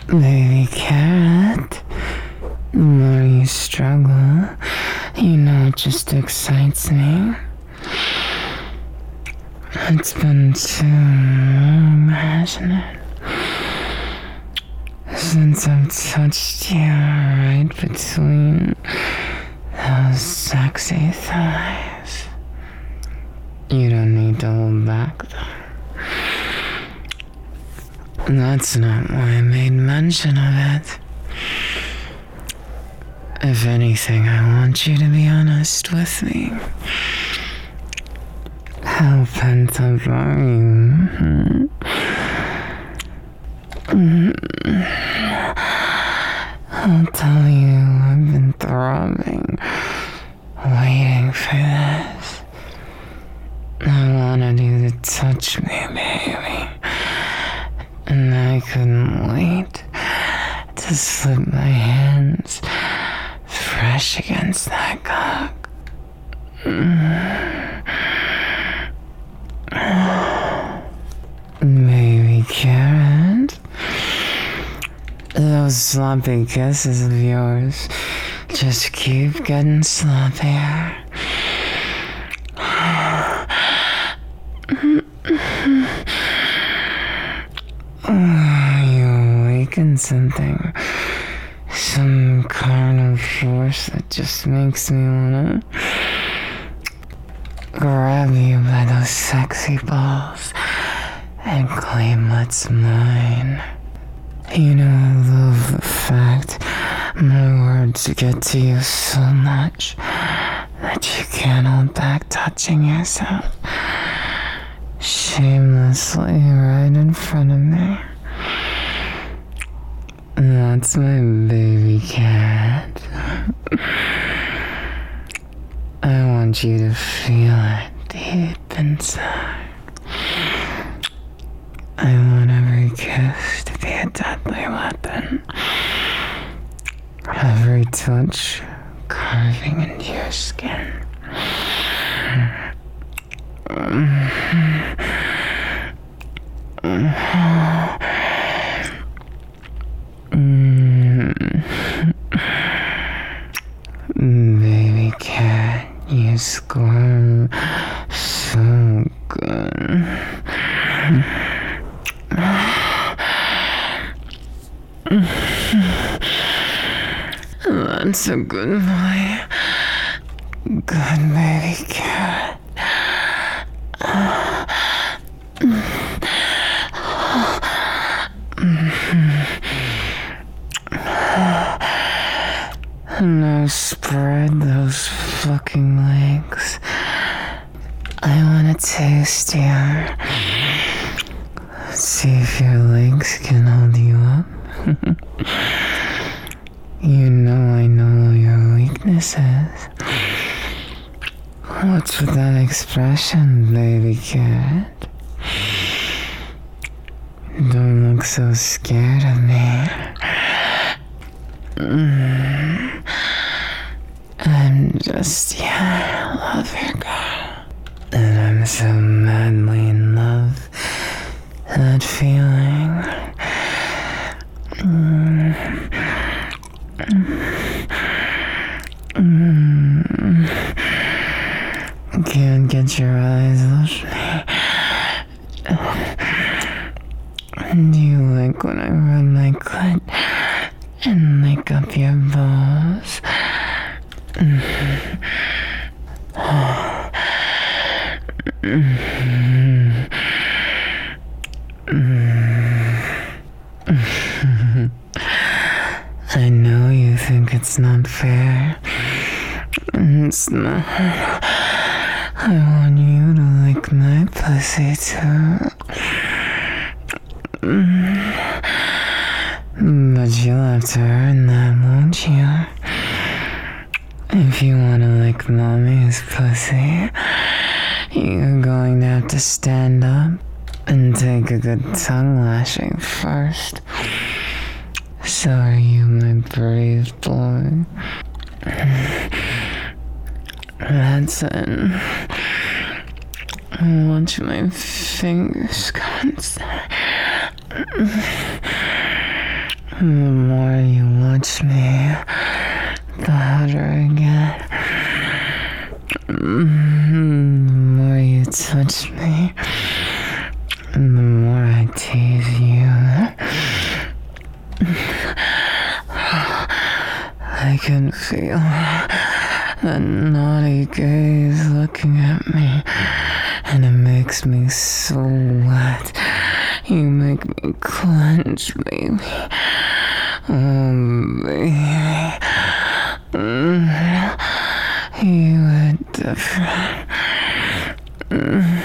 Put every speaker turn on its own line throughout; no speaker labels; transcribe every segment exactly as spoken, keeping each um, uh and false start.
Baby carrot, the more you struggle, you know it just excites me. It's been too long, hasn't it? Since I've touched you right between those sexy thighs. You don't need to hold back, though. That's not why I made mention of it. If anything, I want you to be honest with me. How pent up are you? Mm-hmm. Mm-hmm. I'll tell you, I've been throbbing, waiting for this. I wanted you to touch me, baby. And I couldn't wait to slip my hands fresh against that cock. Baby carrot, those sloppy kisses of yours just keep getting sloppier. You awaken something, some carnal force that just makes me wanna grab you by those sexy balls and claim what's mine. You know, I love the fact my words get to you so much that you can't hold back touching yourself shamelessly right in front of me. That's my baby cat. I want you to feel it deep inside. I want every kiss to be a deadly weapon. Every touch carving into your skin. Baby cat, you squirm so good. That's a good boy. Good baby cat. Now spread those fucking legs. I wanna taste you. See if your legs can hold you up. You know I know your weaknesses. What's with that expression, baby cat? Don't look so scared of me. Mm. I'm just, yeah, I love your girl. And I'm so madly in love. That feeling. Mm. Mm. Can't get your eyes off me. Do you like when I rub my clit and lick up your balls? Mm-hmm. Mm-hmm. Mm-hmm. I know you think it's not fair. It's not. I want you to lick my pussy too. But you'll have to earn that, won't you? If you want to lick mommy's pussy, you're going to have to stand up and take a good tongue lashing first. So are you, my brave boy? That's it. I want my fingers constant. The more you watch me, the hotter I get. The more you touch me, the more I tease you. I can feel that naughty gaze looking at me, and it makes me so wet. You make me clench, baby. Oh, baby. Mm. You are different. Mm.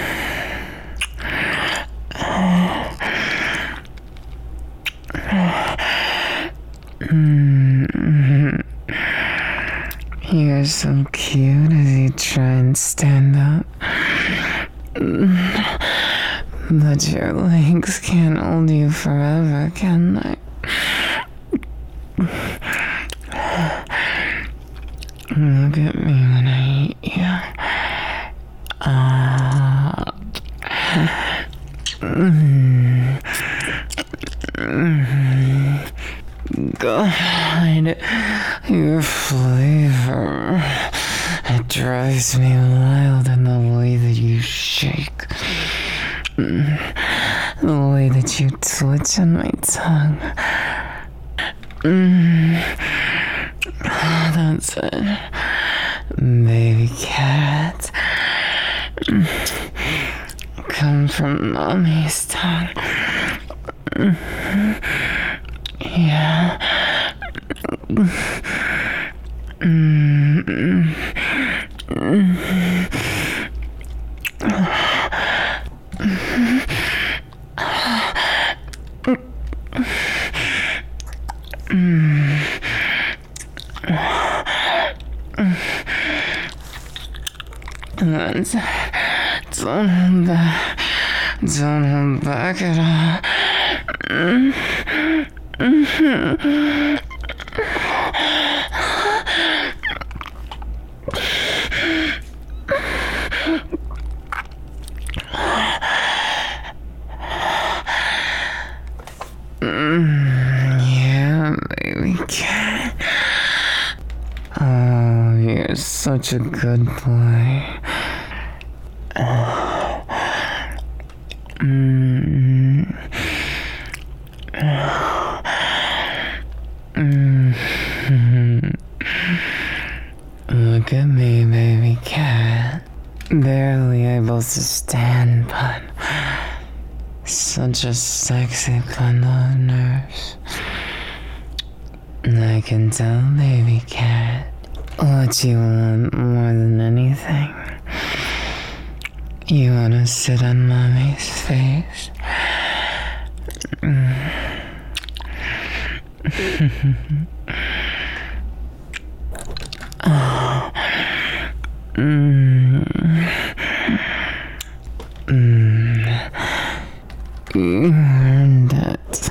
Mm. You're so cute as you try and stand up. Mm. But your legs can't hold you forever, can they? Look at me when I eat you. Ah. Mm. Mm. God, your flavor. It drives me wild in the way that you shake. Mm. The way that you twitch on my tongue. Mm. Oh, that's it. Baby cat. Mm. Come from mommy's tongue. Mm. Yeah. Mm. Mm. Mm. That's it. Don't hold back. Don't hold back at all. Mm. Mm-hmm. Yeah, baby cat. Oh, you're such a good boy. Mm. Mm. Look at me, baby cat. Barely able to stand, but such a sexy bundle of nerves. I can tell, baby cat, what you want more than anything. You wanna sit on mommy's face? Mm. Oh. Mm. Mm. You earned it.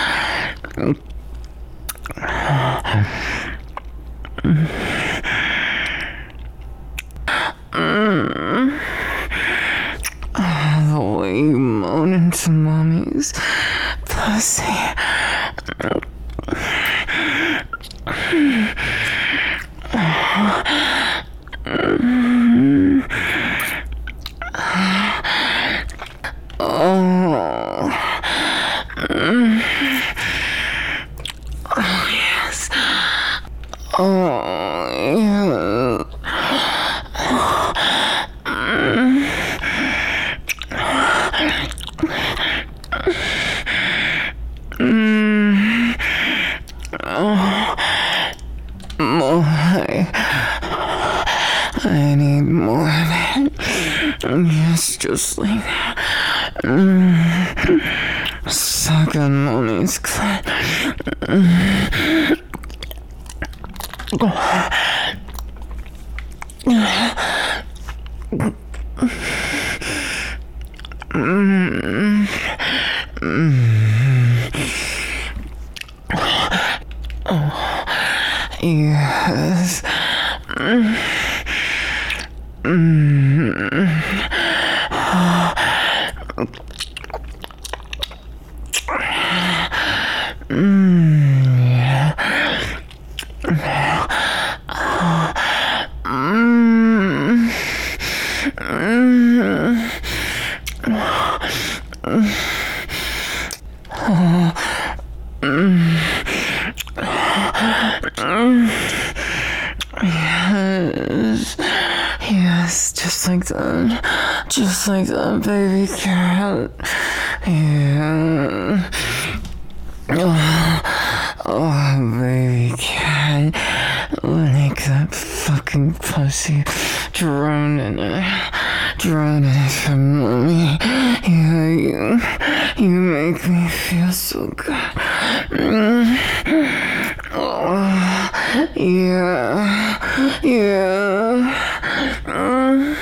Mm. Oh, the way you moan into mommy's pussy. Oh. Oh, yes. Oh, yeah. Mm. Oh. More. I need more of it. Yes, just like that. Mm. Suck on mommy's clit. Mm. Mm. Mm. Oh, yes. Mm. Mm. Mm. Yes, yes, just like that, just like that, baby cat. Yeah. Oh, oh, baby cat, lick that fucking pussy, drown in it, drown in it for me. Yeah, you, you make me feel so good. Mm. Oh, yeah, yeah. Mm.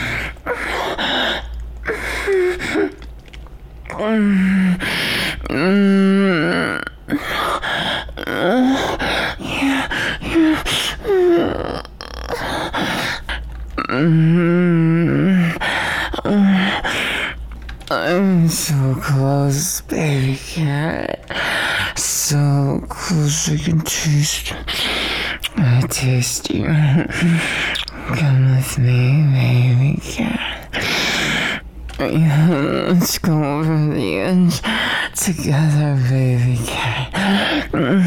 Mm. Mm. Yeah, yeah. Mm. I'm so close, baby cat. So close I can taste. I taste you. Come with me, baby cat. Yeah, let's go over the edge together, baby cat.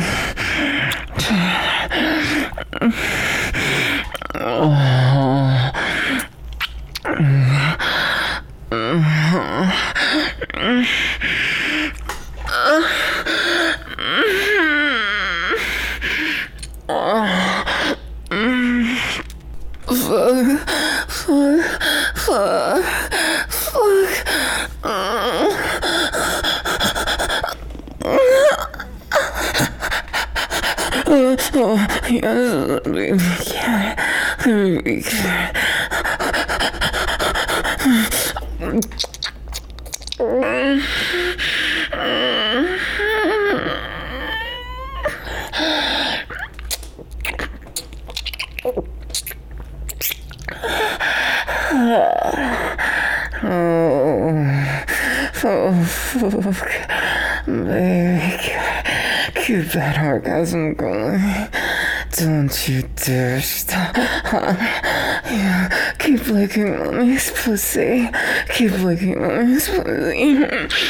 Oh. Fuck, fuck, fuck, fuck. Oh, yes, baby cat, baby cat. Oh, fuck, baby, keep that orgasm going. Don't you dare stop. Yeah, keep licking mommy's pussy. Keep licking mommy's pussy.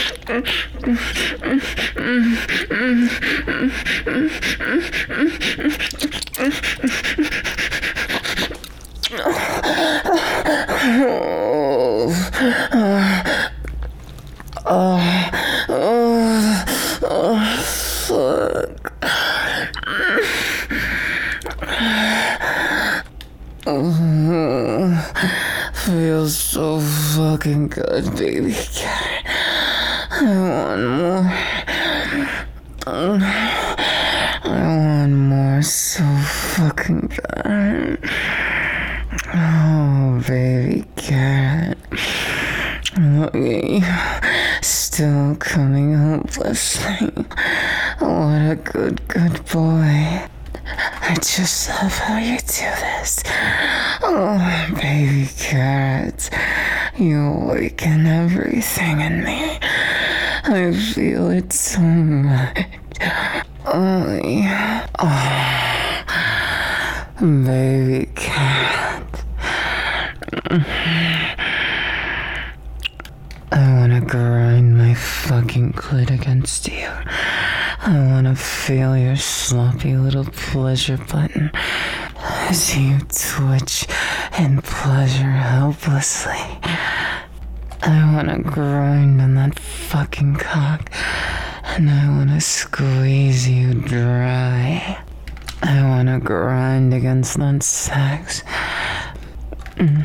Oh, oh, oh, oh, fuck. Oh, feels so fucking good, baby cat. I want more. I want more so fucking good. Oh, baby cat. Look at you, still coming hopelessly. What a good, good boy. I just love how you do this. Oh, baby cat, you awaken everything in me. I feel it so much. Oh, yeah. Oh, baby cat. I wanna grind my fucking clit against you. I wanna feel your sloppy little pleasure button as you twitch in pleasure helplessly. I wanna grind on that fucking cock, and I wanna squeeze you dry. I wanna grind against that sex. Mm.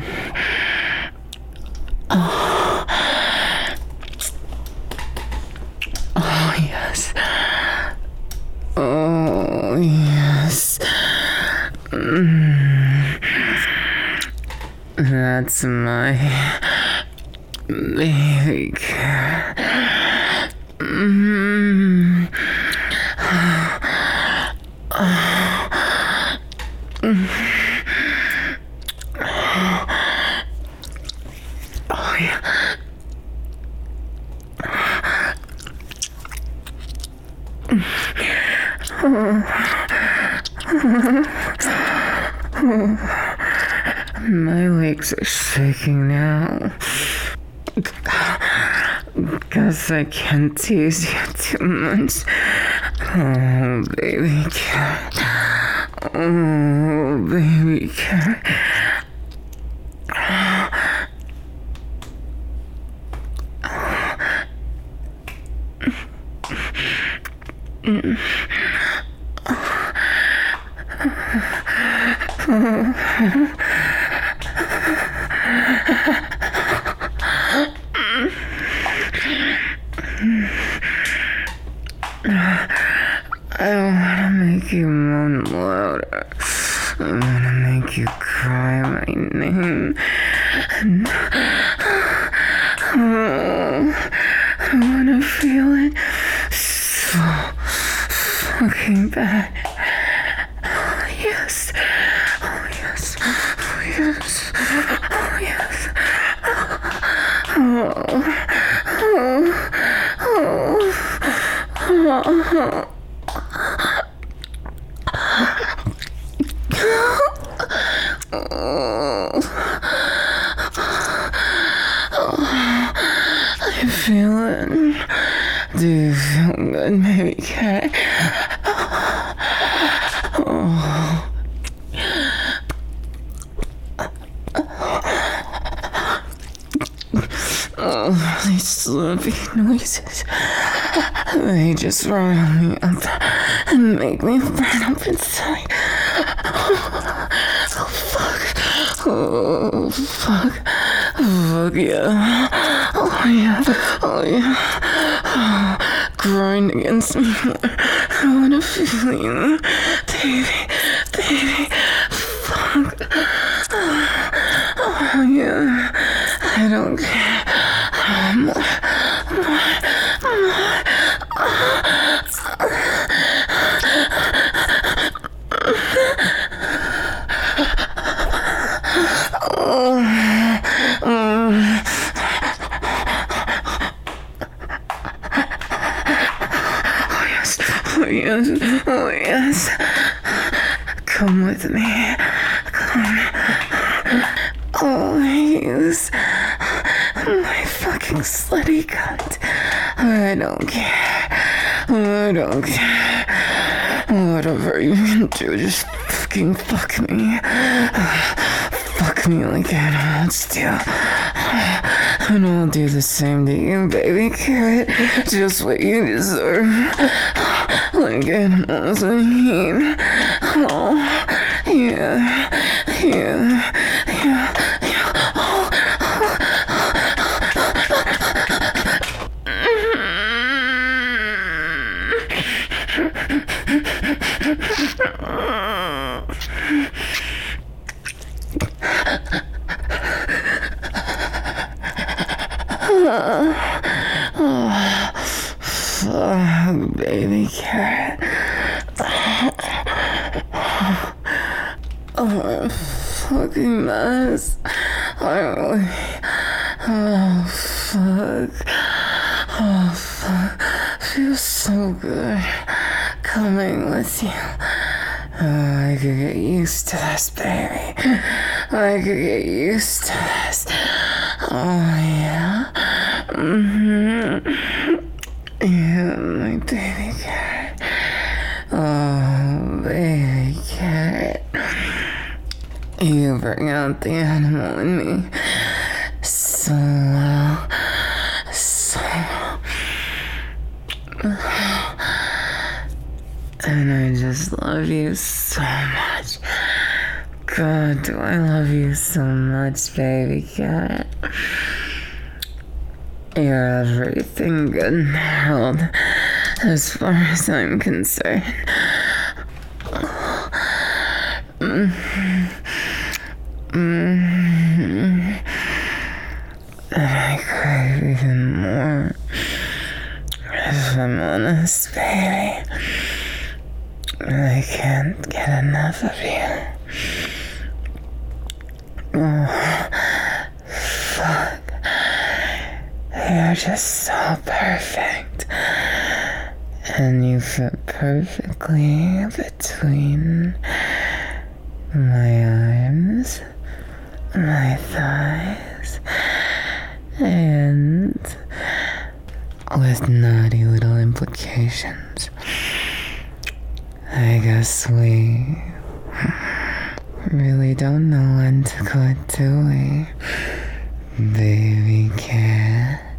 Oh. Oh, yes. Oh, yes. Mm. That's my baby cat. Mm. Oh, yeah. My legs are shaking now. Guess I can't tease you too much. Oh, baby cat. Oh, baby cat. Mm. I wanna make you moan louder. I wanna make you cry my name. And oh, I wanna feel it so fucking bad. Oh yes, oh yes, oh yes, oh yes. Oh, oh, oh, oh, oh. I feel it. Do you feel good, baby cat? Oh. Oh, these sloppy noises. They just rile me up and make me burn up inside. Oh, fuck. Oh, fuck. Fuck yeah. Oh, yeah. Oh, yeah. Oh, grind against me. I wanna feel you. Baby. Baby. Fuck. Oh, yeah. I don't care. Um, more, more. Oh yes, oh yes. Come with me. Come. Oh, use my fucking slutty cunt. I don't care. I don't care. Whatever you can do, just fucking fuck me. Fuck me like animals do. And I'll do the same to you, baby carrot. Just what you deserve. Like animals in heat. Oh, yeah, yeah, yeah, yeah. Oh, oh, fuck, baby carrot. Oh, fucking mess. I really. Oh, fuck. Oh, fuck. Feels so good coming with you. Oh, I could get used to this, baby. I could get used to this. Oh, yeah. Mm-hmm. Yeah, my baby cat. Oh, baby cat. You bring out the animal in me so well. So well. And I just love you so much. God, do I love you so much, baby cat. You're everything good in the world, as far as I'm concerned. Mm-hmm. Mm-hmm. And I crave even more, if I'm honest, baby. I can't get enough of you. Oh, fuck. You're just so perfect. And you fit perfectly between my arms, my thighs, and with naughty little implications. I guess we really don't know when to quit, do we? Baby cat.